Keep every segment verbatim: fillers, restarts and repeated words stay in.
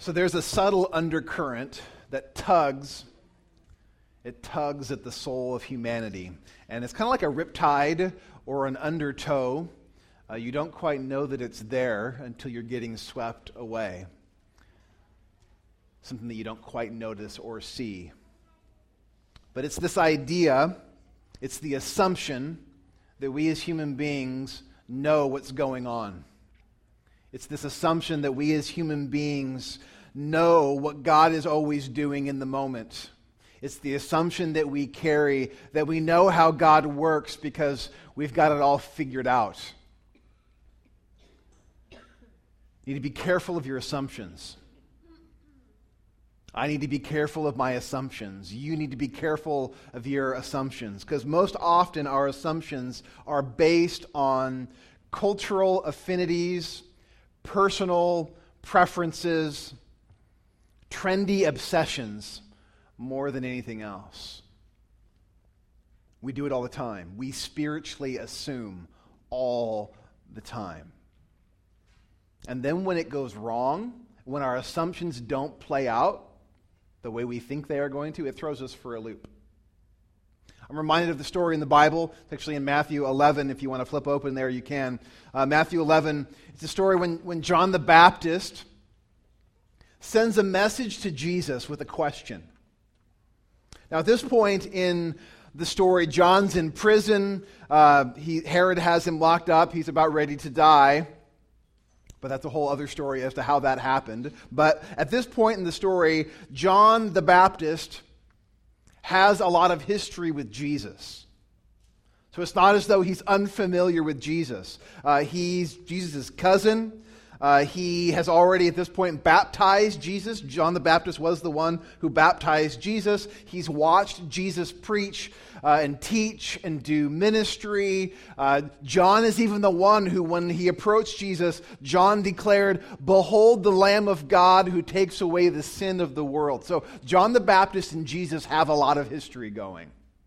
So there's a subtle undercurrent that tugs, it tugs at the soul of humanity. And it's kind of like a riptide or an undertow. Uh, you don't quite know that it's there until you're getting swept away. Something that you don't quite notice or see. But it's this idea, it's the assumption that we as human beings know what's going on. It's this assumption that we as human beings know what God is always doing in the moment. It's the assumption that we carry that we know how God works because we've got it all figured out. You need to be careful of your assumptions. I need to be careful of my assumptions. You need to be careful of your assumptions, because most often our assumptions are based on cultural affinities, personal preferences, trendy obsessions, more than anything else. We do it all the time. We spiritually assume all the time. And then when it goes wrong, when our assumptions don't play out the way we think they are going to, it throws us for a loop. I'm reminded of the story in the Bible. It's actually in Matthew eleven. If you want to flip open there, you can. Uh, Matthew eleven, it's a story when, when John the Baptist sends a message to Jesus with a question. Now, at this point in the story, John's in prison. Uh, he, Herod has him locked up. He's about ready to die. But that's a whole other story as to how that happened. But at this point in the story, John the Baptist has a lot of history with Jesus. So it's not as though he's unfamiliar with Jesus. Uh, he's Jesus' cousin. Uh, he has already at this point baptized Jesus. John the Baptist was the one who baptized Jesus. He's watched Jesus preach uh, and teach and do ministry. Uh, John is even the one who, when he approached Jesus, John declared, "Behold the Lamb of God who takes away the sin of the world." So John the Baptist and Jesus have a lot of history going.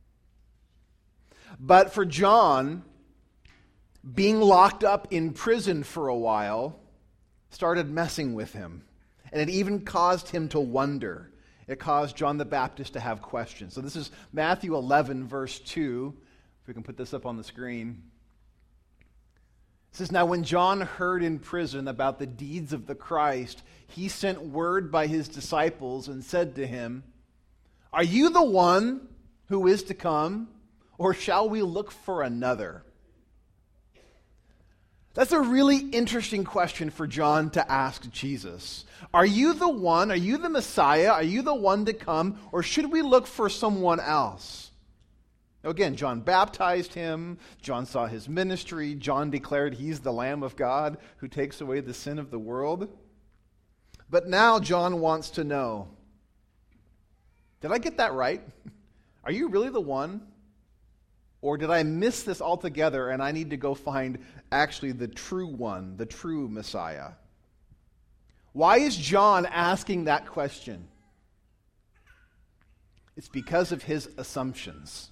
But for John, being locked up in prison for a while started messing with him. And it even caused him to wonder. It caused John the Baptist to have questions. So this is Matthew eleven, verse two. If we can put this up on the screen. It says, "Now when John heard in prison about the deeds of the Christ, he sent word by his disciples and said to him, 'Are you the one who is to come, or shall we look for another?'" That's a really interesting question for John to ask Jesus. Are you the one? Are you the Messiah? Are you the one to come? Or should we look for someone else? Now again, John baptized him. John saw his ministry. John declared he's the Lamb of God who takes away the sin of the world. But now John wants to know, did I get that right? Are you really the one? Or did I miss this altogether and I need to go find actually the true one, the true Messiah? Why is John asking that question? It's because of his assumptions.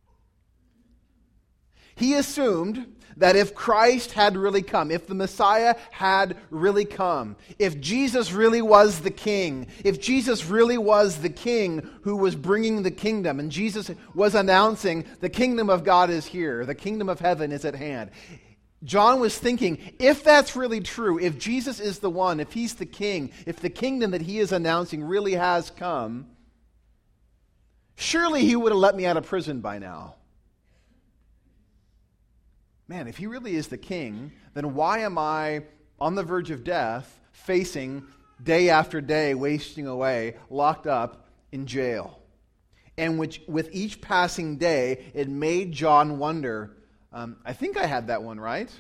He assumed that if Christ had really come, if the Messiah had really come, if Jesus really was the king, if Jesus really was the king who was bringing the kingdom, and Jesus was announcing the kingdom of God is here, the kingdom of heaven is at hand. John was thinking, if that's really true, if Jesus is the one, if he's the king, if the kingdom that he is announcing really has come, surely he would have let me out of prison by now. Man, if he really is the king, then why am I on the verge of death, facing day after day, wasting away, locked up in jail? And which, with each passing day, it made John wonder, um, I think I had that one right.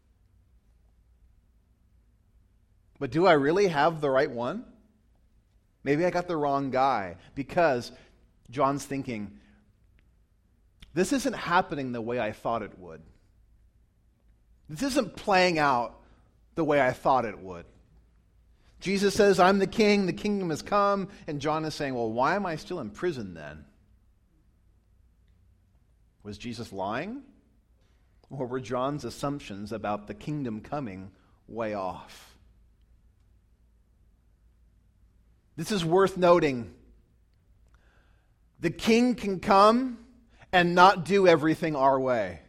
But do I really have the right one? Maybe I got the wrong guy, because John's thinking, this isn't happening the way I thought it would. This isn't playing out the way I thought it would. Jesus says, I'm the king, the kingdom has come, and John is saying, well, why am I still in prison then? Was Jesus lying? Or were John's assumptions about the kingdom coming way off? This is worth noting. The king can come and not do everything our way.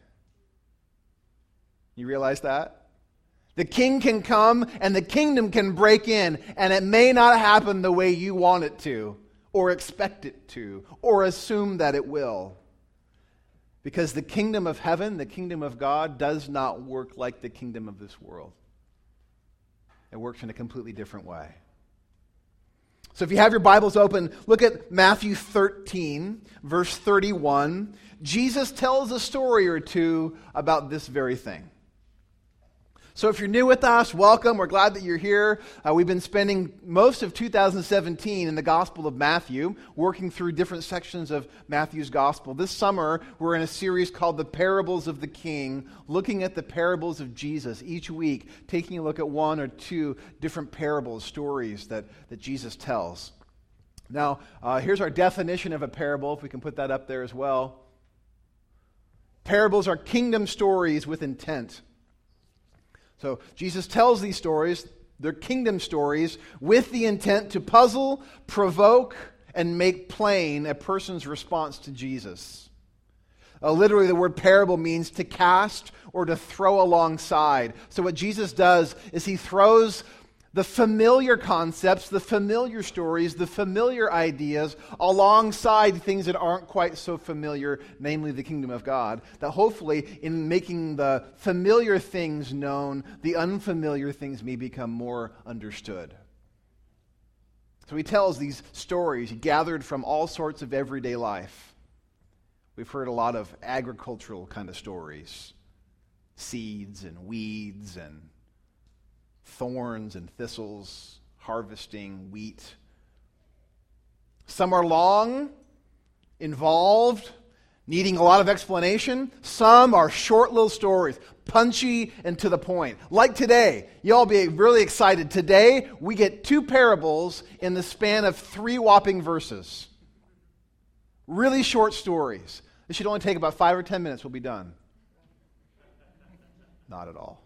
You realize that? The king can come and the kingdom can break in, and it may not happen the way you want it to, or expect it to, or assume that it will. Because the kingdom of heaven, the kingdom of God, does not work like the kingdom of this world. It works in a completely different way. So if you have your Bibles open, look at Matthew thirteen, verse thirty-one. Jesus tells a story or two about this very thing. So if you're new with us, welcome. We're glad that you're here. Uh, we've been spending most of two thousand seventeen in the Gospel of Matthew, working through different sections of Matthew's Gospel. This summer, we're in a series called The Parables of the King, looking at the parables of Jesus each week, taking a look at one or two different parables, stories that, that Jesus tells. Now, uh, here's our definition of a parable, if we can put that up there as well. Parables are kingdom stories with intent. So Jesus tells these stories, they're kingdom stories, with the intent to puzzle, provoke, and make plain a person's response to Jesus. Uh, literally, the word parable means to cast or to throw alongside. So what Jesus does is he throws the familiar concepts, the familiar stories, the familiar ideas alongside things that aren't quite so familiar, namely the kingdom of God, that hopefully in making the familiar things known, the unfamiliar things may become more understood. So he tells these stories gathered from all sorts of everyday life. We've heard a lot of agricultural kind of stories, seeds and weeds and thorns and thistles, harvesting wheat. Some are long, involved, needing a lot of explanation. Some are short little stories, punchy and to the point. Like today, you'll be really excited. Today, we get two parables in the span of three whopping verses. Really short stories. This should only take about five or ten minutes. We'll be done. Not at all.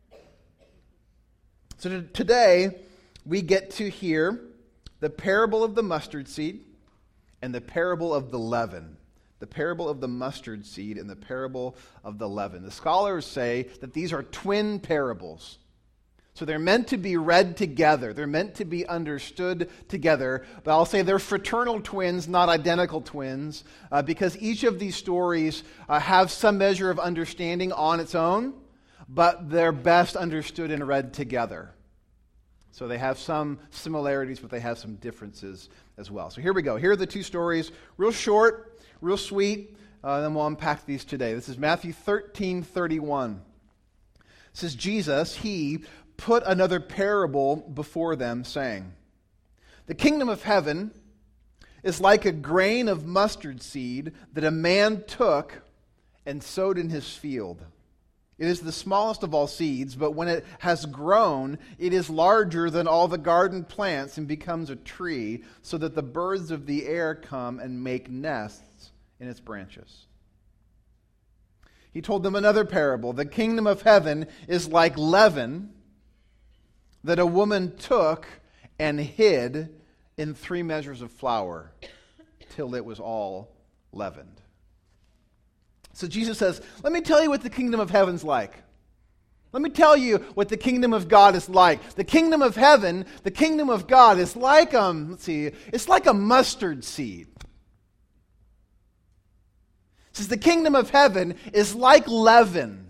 So t- today, we get to hear the parable of the mustard seed and the parable of the leaven. The parable of the mustard seed and the parable of the leaven. The scholars say that these are twin parables. So they're meant to be read together. They're meant to be understood together. But I'll say they're fraternal twins, not identical twins, uh, because each of these stories uh, have some measure of understanding on its own, but they're best understood and read together. So they have some similarities, but they have some differences as well. So here we go. Here are the two stories, real short, real sweet, uh, and then we'll unpack these today. This is Matthew thirteen thirty-one. It says, Jesus, he put another parable before them, saying, the kingdom of heaven is like a grain of mustard seed that a man took and sowed in his field. It is the smallest of all seeds, but when it has grown, it is larger than all the garden plants and becomes a tree, so that the birds of the air come and make nests in its branches. He told them another parable. The kingdom of heaven is like leaven that a woman took and hid in three measures of flour till it was all leavened. So Jesus says, let me tell you what the kingdom of heaven's like. Let me tell you what the kingdom of God is like. The kingdom of heaven, the kingdom of God is like, um, let's see, it's like a mustard seed. It says the kingdom of heaven is like leaven.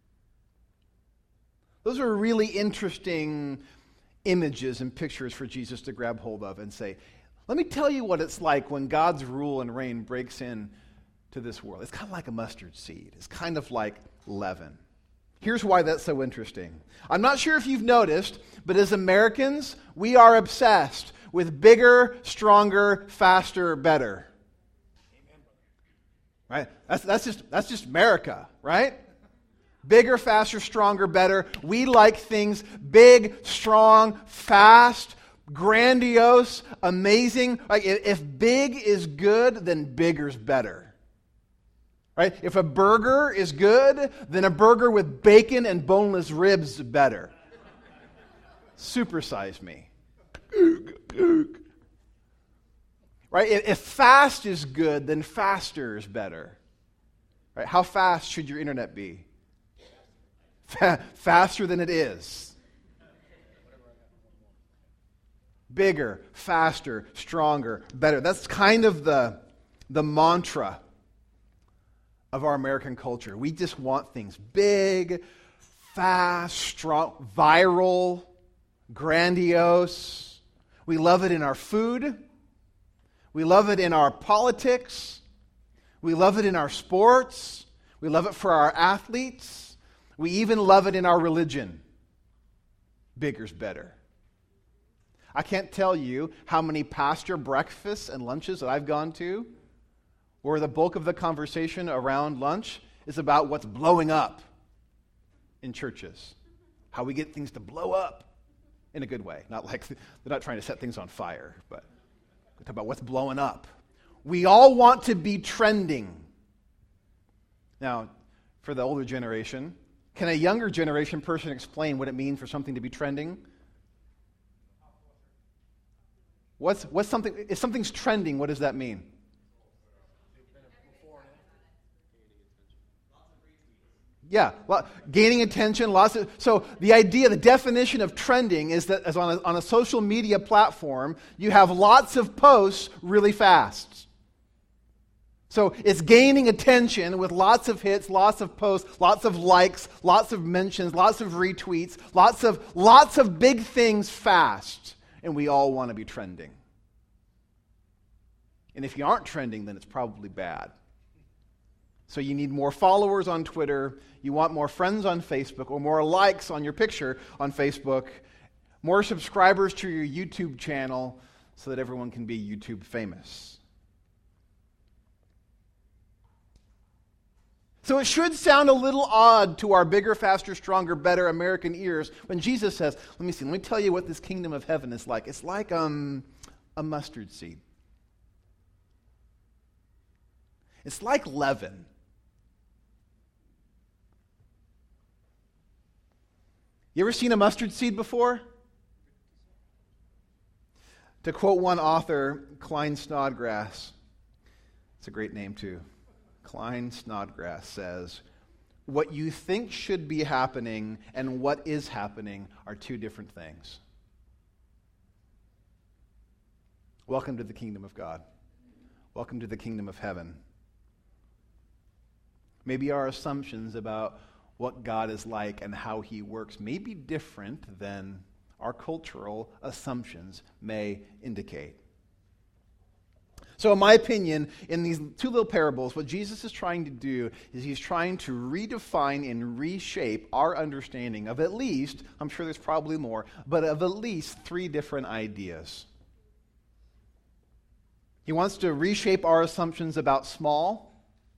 Those are really interesting images and pictures for Jesus to grab hold of and say, let me tell you what it's like when God's rule and reign breaks in to this world. It's kind of like a mustard seed. It's kind of like leaven. Here's why that's so interesting. I'm not sure if you've noticed, but as Americans, we are obsessed with bigger, stronger, faster, better. Right? That's, that's just that's just America, right? Bigger, faster, stronger, better. We like things big, strong, fast, grandiose, amazing. Like if big is good, then bigger's better. Right? If a burger is good, then a burger with bacon and boneless ribs is better. Supersize me. Right? If, if fast is good, then faster is better. Right? How fast should your internet be? Fa- faster than it is. Bigger, faster, stronger, better. That's kind of the, the mantra of our American culture. We just want things big, fast, strong, viral, grandiose. We love it in our food. We love it in our politics. We love it in our sports. We love it for our athletes. We even love it in our religion. Bigger's better. I can't tell you how many pastor breakfasts and lunches that I've gone to where the bulk of the conversation around lunch is about what's blowing up in churches. How we get things to blow up in a good way. Not like they're not trying to set things on fire, but we talk about what's blowing up. We all want to be trending. Now, for the older generation, can a younger generation person explain what it means for something to be trending? What's what's something? If something's trending, what does that mean? Yeah, well, gaining attention, lots of, so the idea, the definition of trending is that as on a, on a social media platform, you have lots of posts really fast. So it's gaining attention with lots of hits, lots of posts, lots of likes, lots of mentions, lots of retweets, lots of lots of big things fast, and we all want to be trending. And if you aren't trending, then it's probably bad. So you need more followers on Twitter, you want more friends on Facebook, or more likes on your picture on Facebook, more subscribers to your YouTube channel so that everyone can be YouTube famous. So it should sound a little odd to our bigger, faster, stronger, better American ears when Jesus says, let me see, let me tell you what this kingdom of heaven is like. It's like um, a mustard seed. It's like leaven. You ever seen a mustard seed before? To quote one author, Klein Snodgrass, it's a great name too. Klein Snodgrass says, what you think should be happening and what is happening are two different things. Welcome to the kingdom of God. Welcome to the kingdom of heaven. Maybe our assumptions about what God is like and how he works may be different than our cultural assumptions may indicate. So in my opinion, in these two little parables, what Jesus is trying to do is he's trying to redefine and reshape our understanding of at least, I'm sure there's probably more, but of at least three different ideas. He wants to reshape our assumptions about small.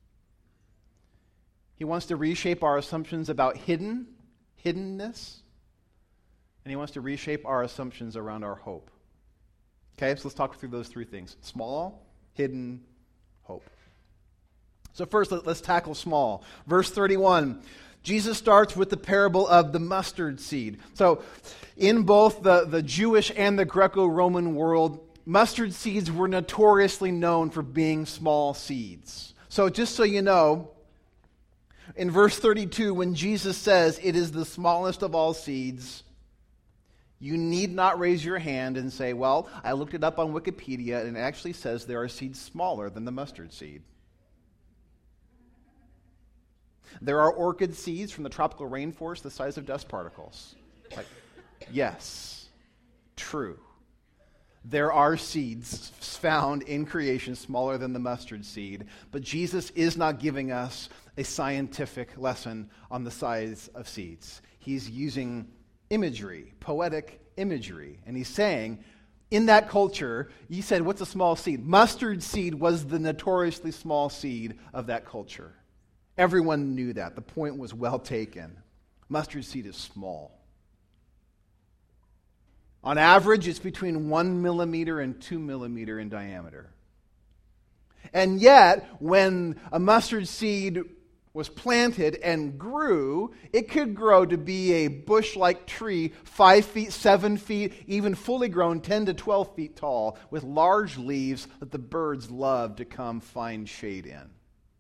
He wants to reshape our assumptions about hidden, hiddenness. And he wants to reshape our assumptions around our hope. Okay, so let's talk through those three things. Small, hidden, hope. So first, let's tackle small. Verse thirty-one, Jesus starts with the parable of the mustard seed. So in both the, the Jewish and the Greco-Roman world, mustard seeds were notoriously known for being small seeds. So just so you know, in verse thirty-two, when Jesus says it is the smallest of all seeds, you need not raise your hand and say, well, I looked it up on Wikipedia and it actually says there are seeds smaller than the mustard seed. There are orchid seeds from the tropical rainforest the size of dust particles. Like, yes, true. There are seeds found in creation smaller than the mustard seed, but Jesus is not giving us a scientific lesson on the size of seeds. He's using imagery, poetic imagery, and he's saying, in that culture, you said, what's a small seed? Mustard seed was the notoriously small seed of that culture. Everyone knew that. The point was well taken. Mustard seed is small. On average, it's between one millimeter and two millimeter in diameter. And yet, when a mustard seed was planted and grew, it could grow to be a bush-like tree, five feet, seven feet, even fully grown, ten to twelve feet tall, with large leaves that the birds love to come find shade in.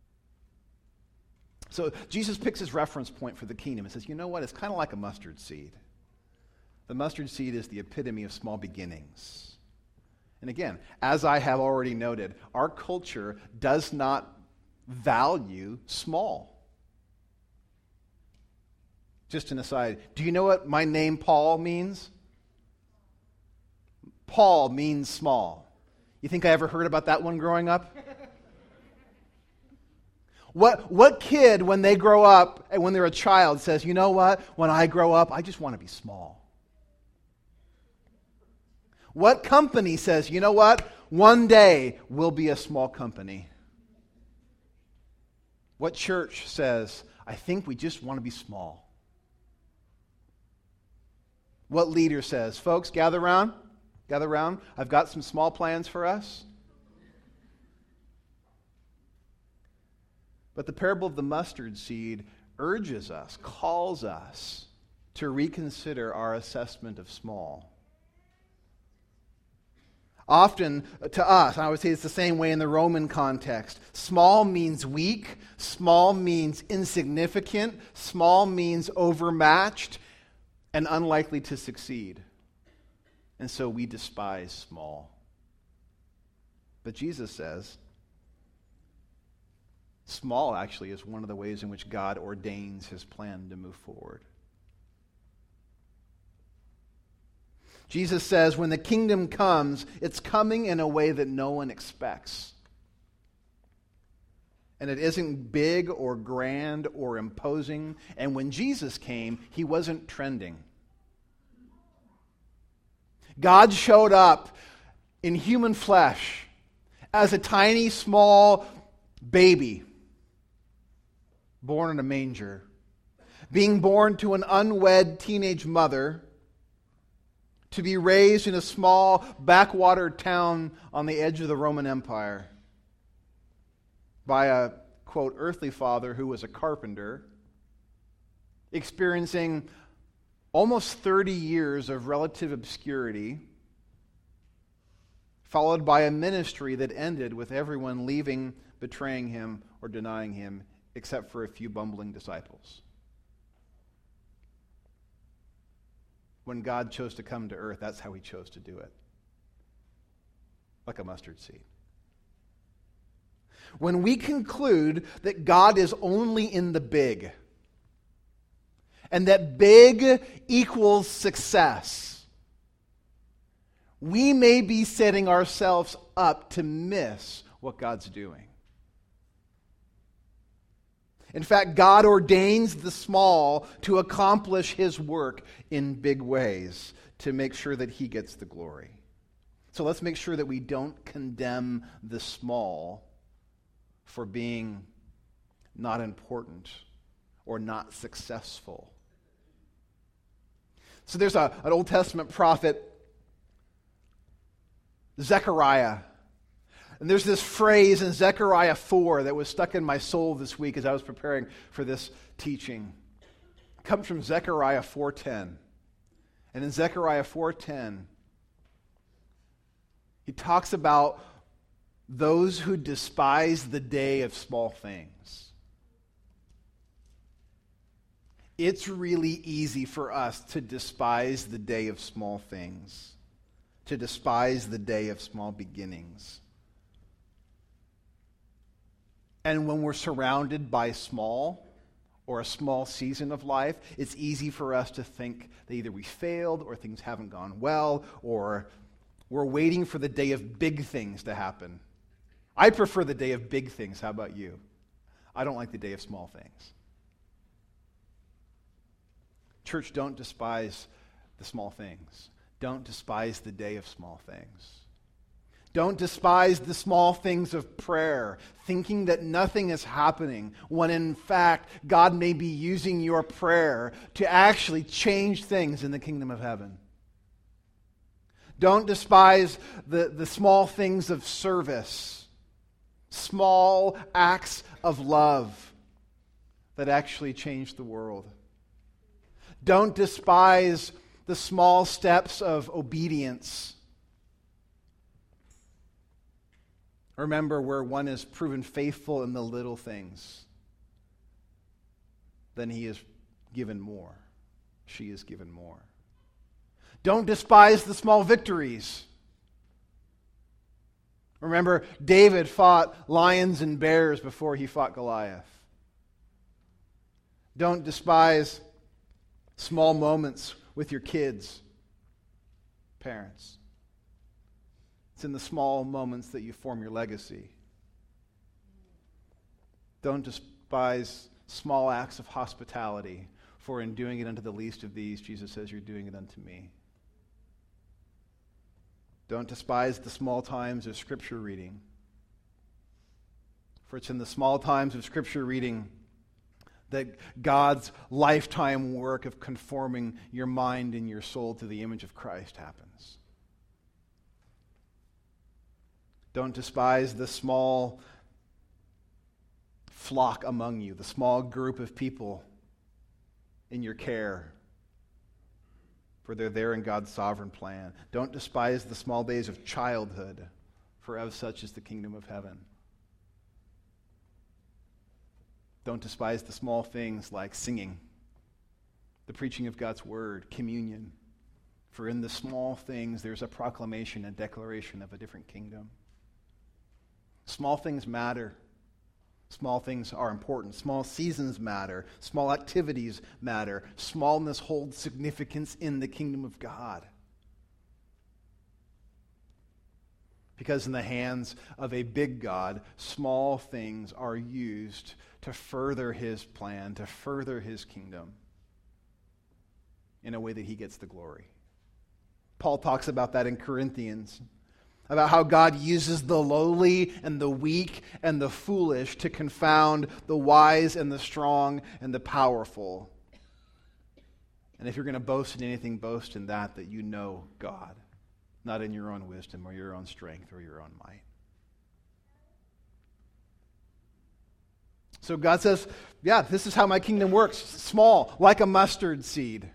So Jesus picks his reference point for the kingdom and says, you know what, it's kind of like a mustard seed. The mustard seed is the epitome of small beginnings. And again, as I have already noted, our culture does not value small. Just an aside, do you know what my name Paul means? Paul means small. You think I ever heard about that one growing up? What, what kid, when they grow up and when they're a child, says, you know what, when I grow up, I just want to be small? What company says, you know what, one day we'll be a small company? What church says, I think we just want to be small? What leader says, folks, gather around, gather around, I've got some small plans for us? But the parable of the mustard seed urges us, calls us to reconsider our assessment of small. Often, to us, and I would say it's the same way in the Roman context, small means weak, small means insignificant, small means overmatched, and unlikely to succeed. And so we despise small. But Jesus says, small actually is one of the ways in which God ordains his plan to move forward. Jesus says when the kingdom comes, it's coming in a way that no one expects. And it isn't big or grand or imposing. And when Jesus came, he wasn't trending. God showed up in human flesh as a tiny, small baby born in a manger, being born to an unwed teenage mother, to be raised in a small backwater town on the edge of the Roman Empire by a, quote, earthly father who was a carpenter, experiencing almost thirty years of relative obscurity, followed by a ministry that ended with everyone leaving, betraying him, or denying him, except for a few bumbling disciples. When God chose to come to earth, that's how he chose to do it. Like a mustard seed. When we conclude that God is only in the big, and that big equals success, we may be setting ourselves up to miss what God's doing. In fact, God ordains the small to accomplish his work in big ways to make sure that he gets the glory. So let's make sure that we don't condemn the small for being not important or not successful. So there's a, an Old Testament prophet, Zechariah. And there's this phrase in Zechariah four that was stuck in my soul this week as I was preparing for this teaching. It comes from Zechariah four ten. And in Zechariah four ten, he talks about those who despise the day of small things. It's really easy for us to despise the day of small things, to despise the day of small beginnings. And when we're surrounded by small or a small season of life, it's easy for us to think that either we failed or things haven't gone well or we're waiting for the day of big things to happen. I prefer the day of big things. How about you? I don't like the day of small things. Church, don't despise the small things. Don't despise the day of small things. Don't despise the small things of prayer, thinking that nothing is happening, when in fact God may be using your prayer to actually change things in the kingdom of heaven. Don't despise the, the small things of service, small acts of love, that actually change the world. Don't despise the small steps of obedience. Remember, where one is proven faithful in the little things, then he is given more. She is given more. Don't despise the small victories. Remember, David fought lions and bears before he fought Goliath. Don't despise small moments with your kids, parents. It's in the small moments that you form your legacy. Don't despise small acts of hospitality, for in doing it unto the least of these, Jesus says, you're doing it unto me. Don't despise the small times of Scripture reading, for it's in the small times of Scripture reading that God's lifetime work of conforming your mind and your soul to the image of Christ happens. Don't despise the small flock among you, the small group of people in your care, for they're there in God's sovereign plan. Don't despise the small days of childhood, for of such is the kingdom of heaven. Don't despise the small things like singing, the preaching of God's word, communion, for in the small things there's a proclamation, a declaration of a different kingdom. Small things matter. Small things are important. Small seasons matter. Small activities matter. Smallness holds significance in the kingdom of God. Because in the hands of a big God, small things are used to further his plan, to further his kingdom in a way that he gets the glory. Paul talks about that in Corinthians, about how God uses the lowly and the weak and the foolish to confound the wise and the strong and the powerful. And if you're going to boast in anything, boast in that, that you know God, not in your own wisdom or your own strength or your own might. So God says, yeah, this is how my kingdom works. Small, like a mustard seed.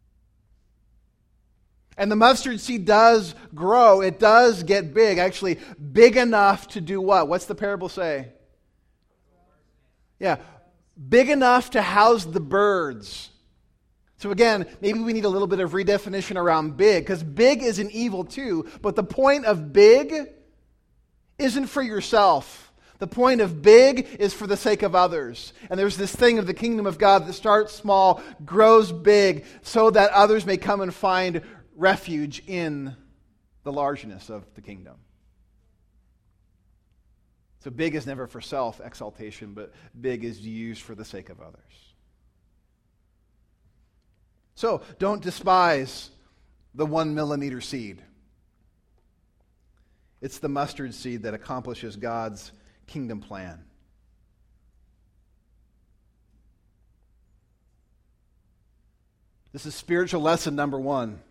And the mustard seed does grow. It does get big. Actually, big enough to do what? What's the parable say? Yeah, big enough to house the birds. So again, maybe we need a little bit of redefinition around big, because big is an evil too. But the point of big isn't for yourself. The point of big is for the sake of others. And there's this thing of the kingdom of God that starts small, grows big, so that others may come and find refuge in the largeness of the kingdom. So big is never for self-exaltation, but big is used for the sake of others. So don't despise the one millimeter seed. It's the mustard seed that accomplishes God's kingdom plan. This is spiritual lesson number one.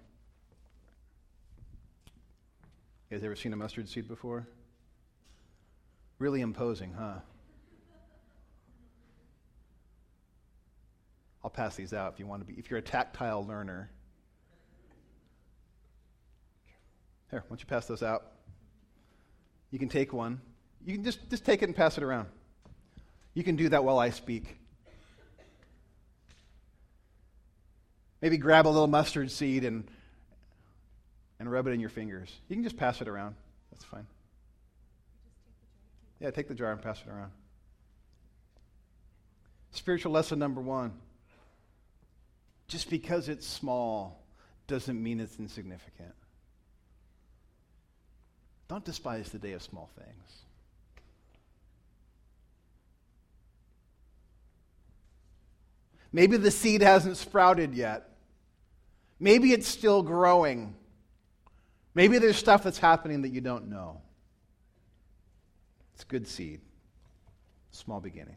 You guys ever seen a mustard seed before? Really imposing, huh? I'll pass these out if you want to be, if you're a tactile learner. Here, why don't you pass those out? You can take one. You can just, just take it and pass it around. You can do that while I speak. Maybe grab a little mustard seed and and rub it in your fingers. You can just pass it around. That's fine. Yeah, take the jar and pass it around. Spiritual lesson number one. Just because it's small doesn't mean it's insignificant. Don't despise the day of small things. Maybe the seed hasn't sprouted yet. Maybe it's still growing. Maybe there's stuff that's happening that you don't know. It's good seed. Small beginning.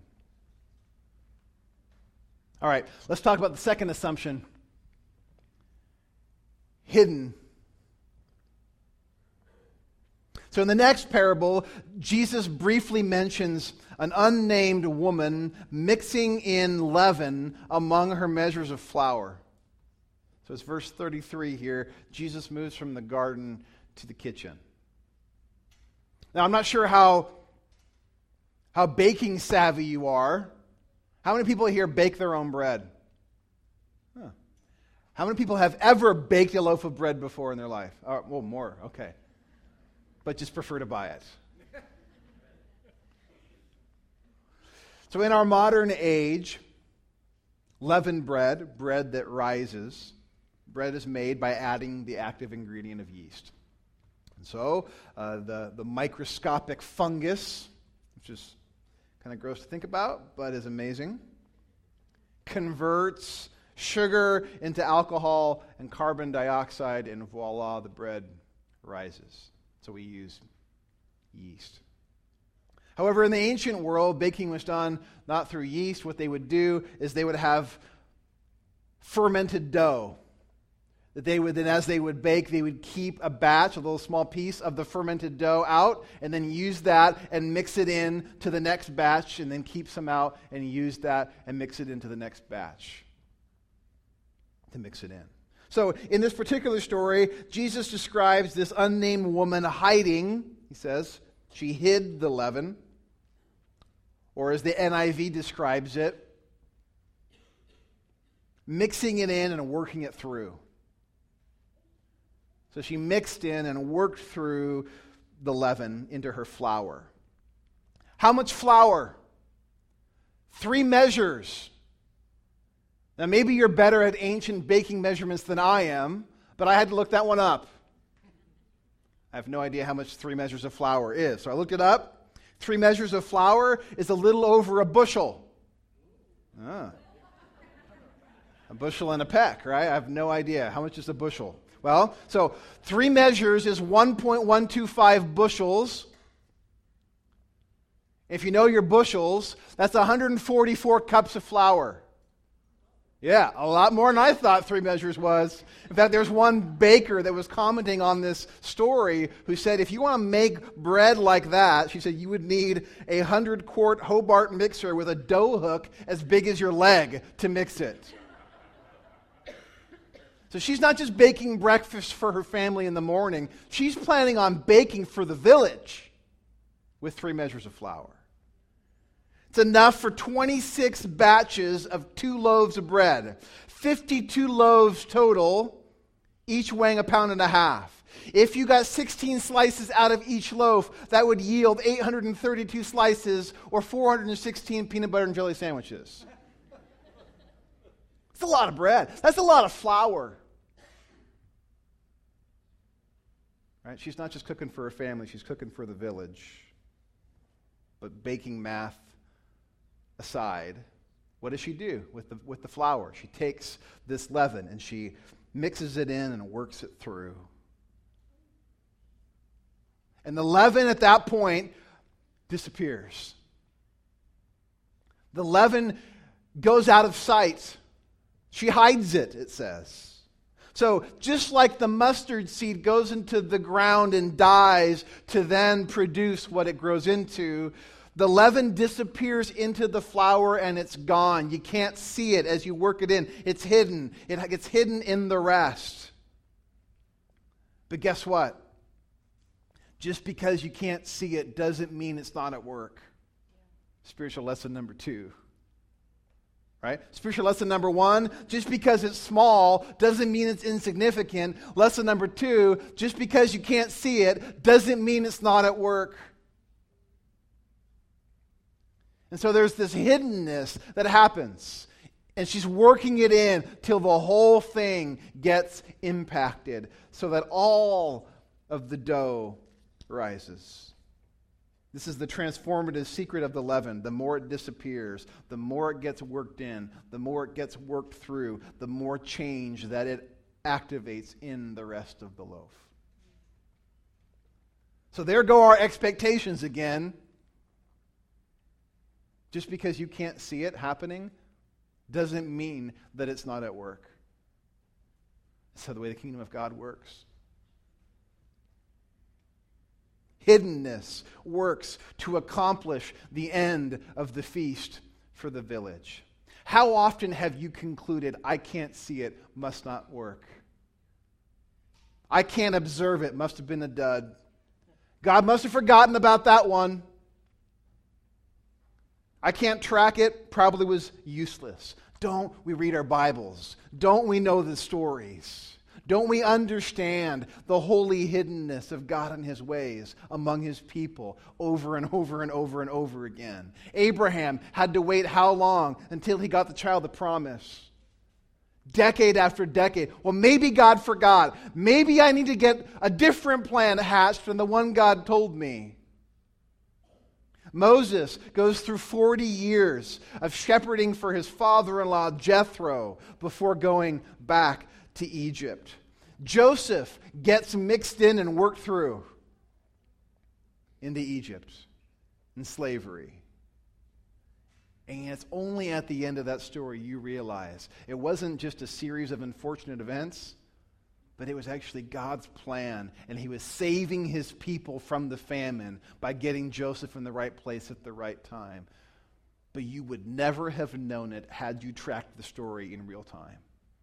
All right, let's talk about the second assumption. Hidden. So in the next parable, Jesus briefly mentions an unnamed woman mixing in leaven among her measures of flour. So it's verse thirty-three here. Jesus moves from the garden to the kitchen. Now, I'm not sure how, how baking savvy you are. How many people here bake their own bread? Huh. How many people have ever baked a loaf of bread before in their life? Oh, well, more. Okay. But just prefer to buy it. So in our modern age, leavened bread, bread that rises, bread is made by adding the active ingredient of yeast. And so uh, the, the microscopic fungus, which is kind of gross to think about, but is amazing, converts sugar into alcohol and carbon dioxide, and voila, the bread rises. So we use yeast. However, in the ancient world, baking was done not through yeast. What they would do is they would have fermented dough that they would then, as they would bake, they would keep a batch, a little small piece of the fermented dough out, and then use that and mix it in to the next batch, and then keep some out and use that and mix it into the next batch to mix it in. So in this particular story, Jesus describes this unnamed woman hiding. He says she hid the leaven, or as the N I V describes it, mixing it in and working it through. So she mixed in and worked through the leaven into her flour. How much flour? Three measures. Now maybe you're better at ancient baking measurements than I am, but I had to look that one up. I have no idea how much three measures of flour is. So I looked it up. Three measures of flour is a little over a bushel. Ah. A bushel and a peck, right? I have no idea. How much is a bushel? Well, so three measures is one point one two five bushels. If you know your bushels, that's one hundred forty-four cups of flour. Yeah, a lot more than I thought three measures was. In fact, there's one baker that was commenting on this story who said, if you want to make bread like that, she said, you would need a one hundred quart Hobart mixer with a dough hook as big as your leg to mix it. So she's not just baking breakfast for her family in the morning. She's planning on baking for the village with three measures of flour. It's enough for twenty-six batches of two loaves of bread. fifty-two loaves total, each weighing a pound and a half. If you got sixteen slices out of each loaf, that would yield eight hundred thirty-two slices or four hundred sixteen peanut butter and jelly sandwiches. That's a lot of bread. That's a lot of flour. Right? She's not just cooking for her family, she's cooking for the village. But baking math aside, what does she do with the with the flour? She takes this leaven and she mixes it in and works it through. And the leaven at that point disappears. The leaven goes out of sight. She hides it, it says. So just like the mustard seed goes into the ground and dies to then produce what it grows into, the leaven disappears into the flour and it's gone. You can't see it as you work it in. It's hidden. It gets hidden in the rest. But guess what? Just because you can't see it doesn't mean it's not at work. Spiritual lesson number two. Right? Spiritual lesson number one, just because it's small doesn't mean it's insignificant. Lesson number two, just because you can't see it doesn't mean it's not at work. And so there's this hiddenness that happens. And she's working it in till the whole thing gets impacted so that all of the dough rises. This is the transformative secret of the leaven. The more it disappears, the more it gets worked in, the more it gets worked through, the more change that it activates in the rest of the loaf. So there go our expectations again. Just because you can't see it happening doesn't mean that it's not at work. So the way the kingdom of God works. hiddenness works to accomplish the end of the feast for the village. How often have you concluded, I can't see it, must not work? I can't observe it, must have been a dud. God must have forgotten about that one. I can't track it, probably was useless. Don't we read our Bibles? Don't we know the stories? Don't we understand the holy hiddenness of God and His ways among His people over and over and over and over again? Abraham had to wait how long until he got the child of promise? Decade after decade. Well, maybe God forgot. Maybe I need to get a different plan hatched than the one God told me. Moses goes through forty years of shepherding for his father-in-law Jethro before going back to Egypt. Joseph gets mixed in and worked through into Egypt and slavery. And it's only at the end of that story you realize it wasn't just a series of unfortunate events, but it was actually God's plan, and He was saving His people from the famine by getting Joseph in the right place at the right time. But you would never have known it had you tracked the story in real time.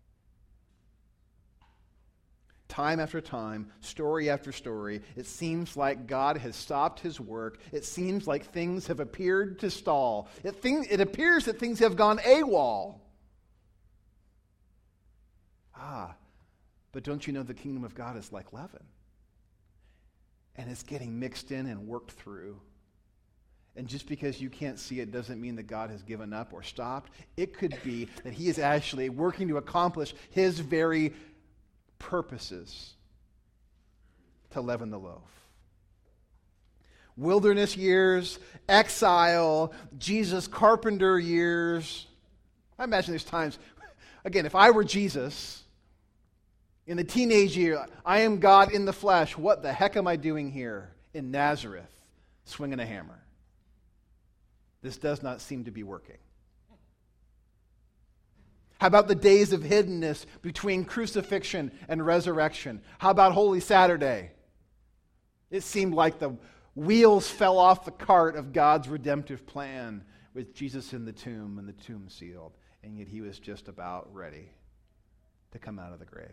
Time after time, story after story, it seems like God has stopped His work. It seems like things have appeared to stall. It, thing, it appears that things have gone AWOL. Ah, but don't you know the kingdom of God is like leaven? And it's getting mixed in and worked through. And just because you can't see it doesn't mean that God has given up or stopped. It could be that He is actually working to accomplish His very purposes to leaven the loaf. Wilderness years, exile, Jesus carpenter years. I imagine there's times, again, if I were Jesus, in the teenage year, I am God in the flesh. What the heck am I doing here in Nazareth, swinging a hammer? This does not seem to be working. How about the days of hiddenness between crucifixion and resurrection? How about Holy Saturday? It seemed like the wheels fell off the cart of God's redemptive plan with Jesus in the tomb and the tomb sealed, and yet He was just about ready to come out of the grave.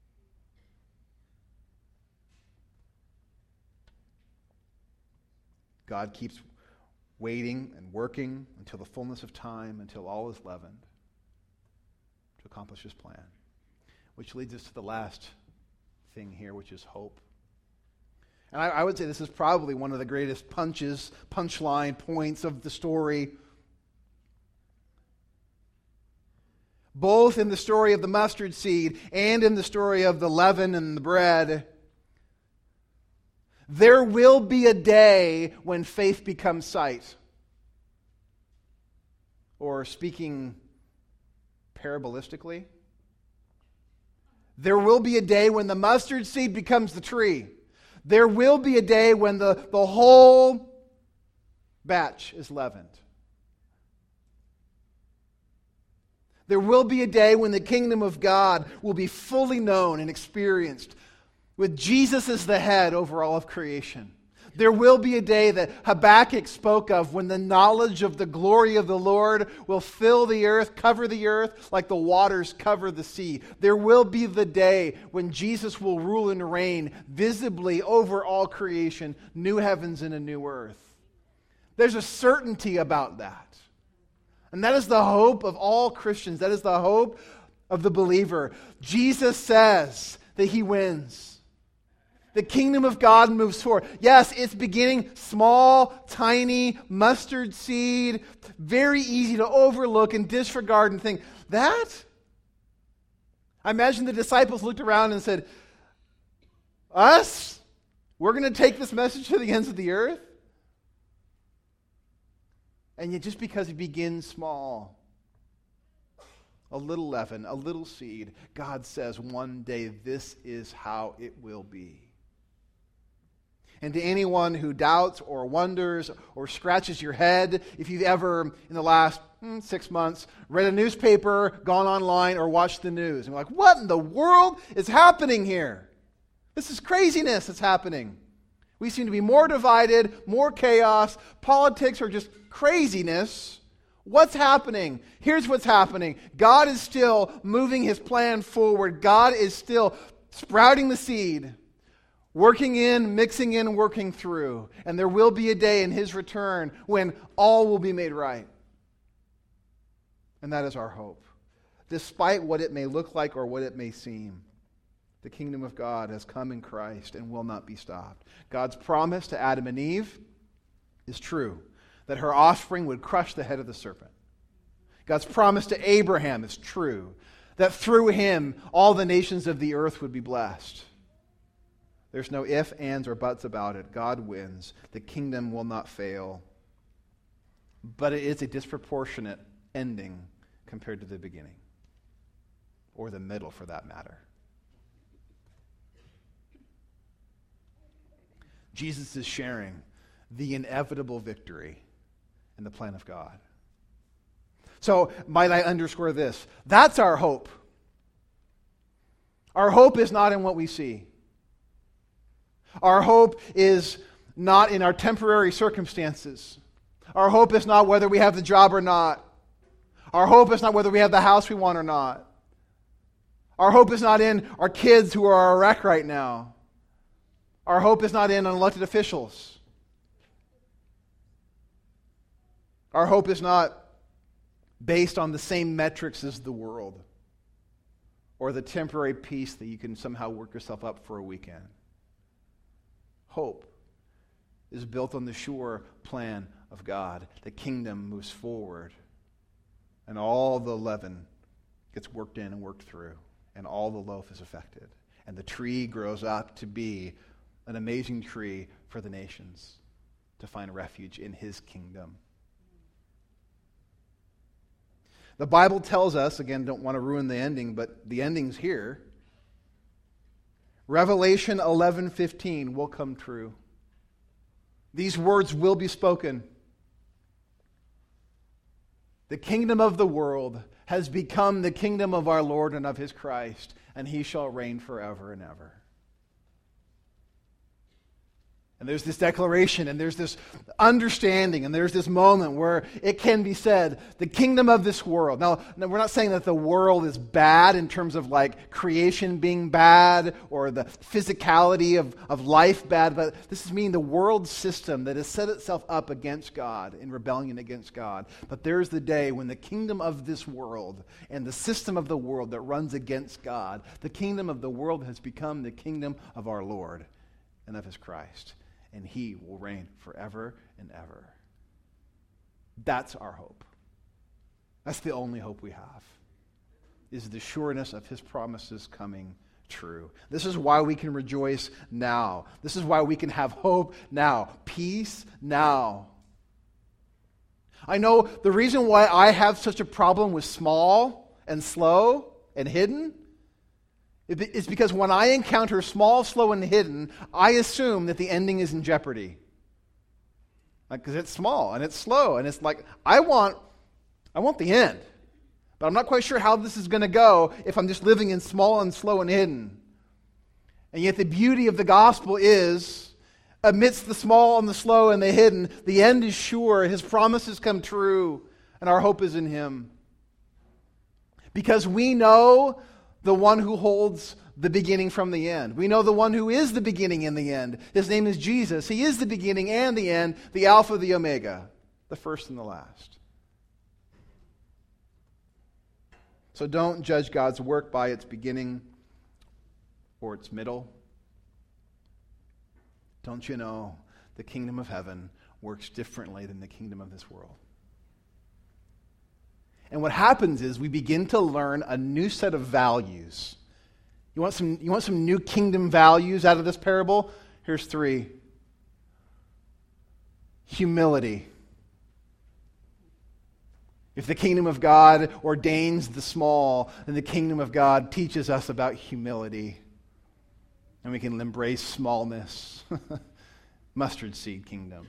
God keeps waiting and working until the fullness of time, until all is leavened, to accomplish His plan. Which leads us to the last thing here, which is hope. And I, I would say this is probably one of the greatest punches, punchline points of the story. Both in the story of the mustard seed and in the story of the leaven and the bread, there will be a day when faith becomes sight. Or speaking parabolistically, there will be a day when the mustard seed becomes the tree. There will be a day when the, the whole batch is leavened. There will be a day when the kingdom of God will be fully known and experienced, with Jesus as the head over all of creation. There will be a day that Habakkuk spoke of when the knowledge of the glory of the Lord will fill the earth, cover the earth like the waters cover the sea. There will be the day when Jesus will rule and reign visibly over all creation, new heavens and a new earth. There's a certainty about that. And that is the hope of all Christians. That is the hope of the believer. Jesus says that He wins. The kingdom of God moves forward. Yes, it's beginning small, tiny, mustard seed, very easy to overlook and disregard and think, that? I imagine the disciples looked around and said, us? We're going to take this message to the ends of the earth? And yet just because it begins small, a little leaven, a little seed, God says one day this is how it will be. And to anyone who doubts or wonders or scratches your head, if you've ever, in the last hmm, six months, read a newspaper, gone online, or watched the news, and you're like, what in the world is happening here? This is craziness that's happening. We seem to be more divided, more chaos. Politics are just craziness. What's happening? Here's what's happening. God is still moving his plan forward. God is still sprouting the seed, working in, mixing in, working through. And there will be a day in his return when all will be made right. And that is our hope. Despite what it may look like or what it may seem, the kingdom of God has come in Christ and will not be stopped. God's promise to Adam and Eve is true, that her offspring would crush the head of the serpent. God's promise to Abraham is true, that through him all the nations of the earth would be blessed. There's no ifs, ands, or buts about it. God wins. The kingdom will not fail. But it is a disproportionate ending compared to the beginning, or the middle for that matter. Jesus is sharing the inevitable victory in the plan of God. So, might I underscore this? That's our hope. Our hope is not in what we see. Our hope is not in our temporary circumstances. Our hope is not whether we have the job or not. Our hope is not whether we have the house we want or not. Our hope is not in our kids who are a wreck right now. Our hope is not in elected officials. Our hope is not based on the same metrics as the world or the temporary peace that you can somehow work yourself up for a weekend. Hope is built on the sure plan of God. The kingdom moves forward, and all the leaven gets worked in and worked through, and all the loaf is affected. And the tree grows up to be an amazing tree for the nations to find refuge in his kingdom. The Bible tells us, again, don't want to ruin the ending, but the ending's here. Revelation eleven fifteen will come true. These words will be spoken. The kingdom of the world has become the kingdom of our Lord and of his Christ, and he shall reign forever and ever. And there's this declaration, and there's this understanding, and there's this moment where it can be said, the kingdom of this world. Now, now, we're not saying that the world is bad in terms of like creation being bad or the physicality of, of life bad, but this is meaning the world system that has set itself up against God, in rebellion against God. But there's the day when the kingdom of this world and the system of the world that runs against God, the kingdom of the world has become the kingdom of our Lord and of his Christ. And he will reign forever and ever. That's our hope. That's the only hope we have, is the sureness of his promises coming true. This is why we can rejoice now. This is why we can have hope now. Peace now. I know the reason why I have such a problem with small and slow and hidden is because when I encounter small, slow, and hidden, I assume that the ending is in jeopardy. Because like, it's small and it's slow, and it's like, I want, I want the end. But I'm not quite sure how this is going to go if I'm just living in small and slow and hidden. And yet the beauty of the gospel is, amidst the small and the slow and the hidden, the end is sure, his promises come true, and our hope is in him. Because we know the one who holds the beginning from the end. We know the one who is the beginning and the end. His name is Jesus. He is the beginning and the end, the Alpha, the Omega, the first and the last. So don't judge God's work by its beginning or its middle. Don't you know the kingdom of heaven works differently than the kingdom of this world? And what happens is we begin to learn a new set of values. You want some, you want some new kingdom values out of this parable? Here's three. Humility. If the kingdom of God ordains the small, then the kingdom of God teaches us about humility. And we can embrace smallness. Mustard seed kingdom.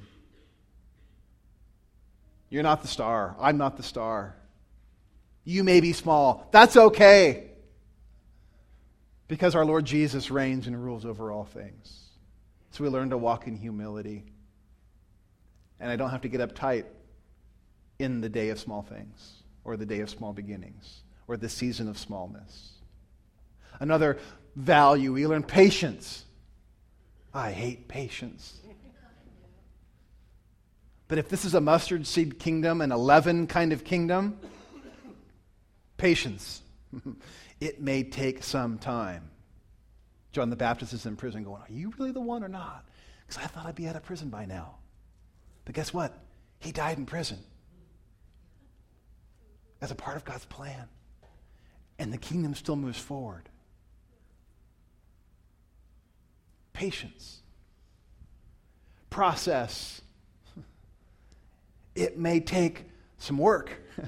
You're not the star. I'm not the star. You may be small. That's okay. Because our Lord Jesus reigns and rules over all things. So we learn to walk in humility. And I don't have to get uptight in the day of small things, or the day of small beginnings, or the season of smallness. Another value, we learn patience. I hate patience. But if this is a mustard seed kingdom, an leaven kind of kingdom, patience. It may take some time. John the Baptist is in prison going, are you really the one or not? Because I thought I'd be out of prison by now. But guess what? He died in prison as a part of God's plan. And the kingdom still moves forward. Patience. Process. It may take some work.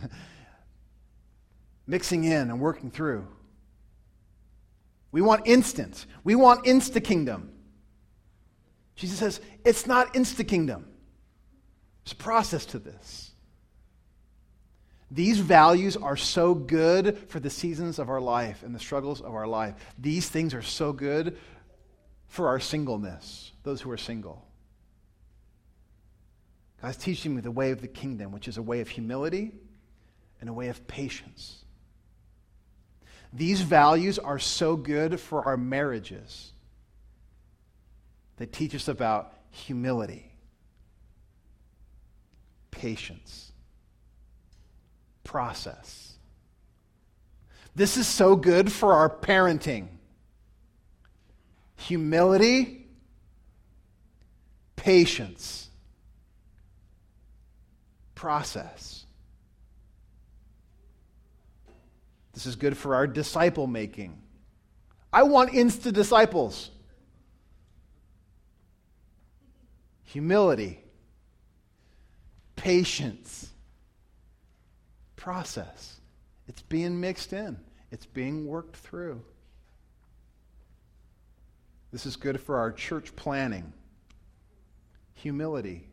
Mixing in and working through. We want instant. We want insta-kingdom. Jesus says, it's not insta-kingdom. There's a process to this. These values are so good for the seasons of our life and the struggles of our life. These things are so good for our singleness, those who are single. God's teaching me the way of the kingdom, which is a way of humility and a way of patience. These values are so good for our marriages. They teach us about humility, patience, process. This is so good for our parenting. Humility, patience, process. This is good for our disciple making. I want insta disciples. Humility, patience, process. It's being mixed in. It's being worked through. This is good for our church planning. Humility,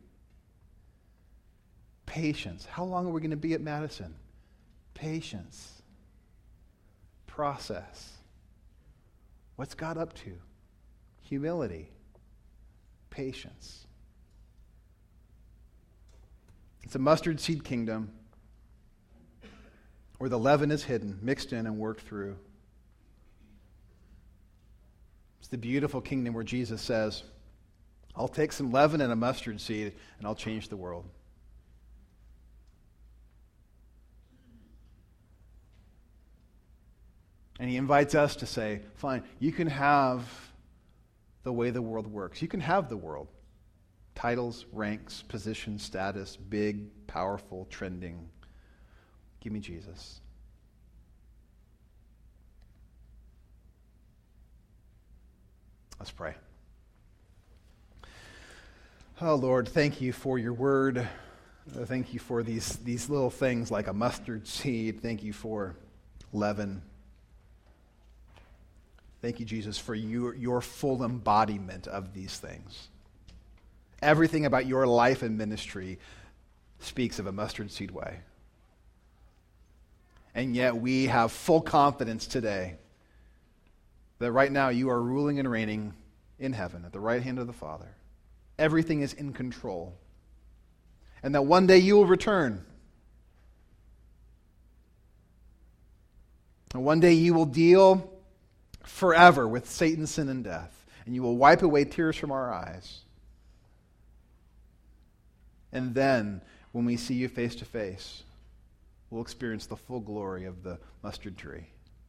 patience. How long are we going to be at Madison? Patience. Process. What's God up to? Humility. Patience. It's a mustard seed kingdom where the leaven is hidden, mixed in, and worked through. It's the beautiful kingdom where Jesus says, I'll take some leaven and a mustard seed and I'll change the world. And he invites us to say, fine, you can have the way the world works. You can have the world. Titles, ranks, position, status, big, powerful, trending. Give me Jesus. Let's pray. Oh, Lord, thank you for your word. Thank you for these, these little things like a mustard seed. Thank you for leaven. Thank you, Jesus, for your, your full embodiment of these things. Everything about your life and ministry speaks of a mustard seed way. And yet we have full confidence today that right now you are ruling and reigning in heaven at the right hand of the Father. Everything is in control. And that one day you will return. And one day you will deal forever with Satan, sin, and death. And you will wipe away tears from our eyes. And then, when we see you face to face, we'll experience the full glory of the mustard tree.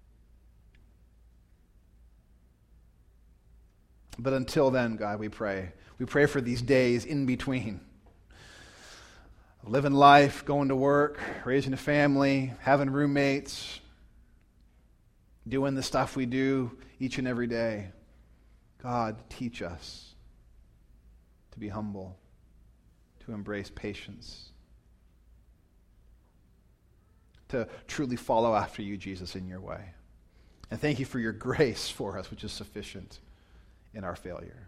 But until then, God, we pray. We pray for these days in between. Living life, going to work, raising a family, having roommates, doing the stuff we do each and every day. God, teach us to be humble, to embrace patience, to truly follow after you, Jesus, in your way. And thank you for your grace for us, which is sufficient in our failure.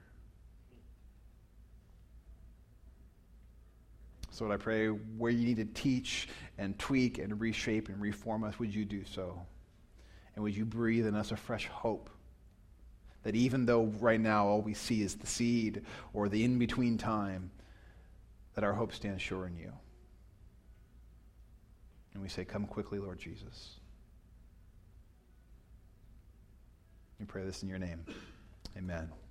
So Lord, I pray where you need to teach and tweak and reshape and reform us, would you do so? And would you breathe in us a fresh hope That even though right now all we see is the seed or the in-between time, that our hope stands sure in you. And we say, come quickly, Lord Jesus. We pray this in your name. Amen.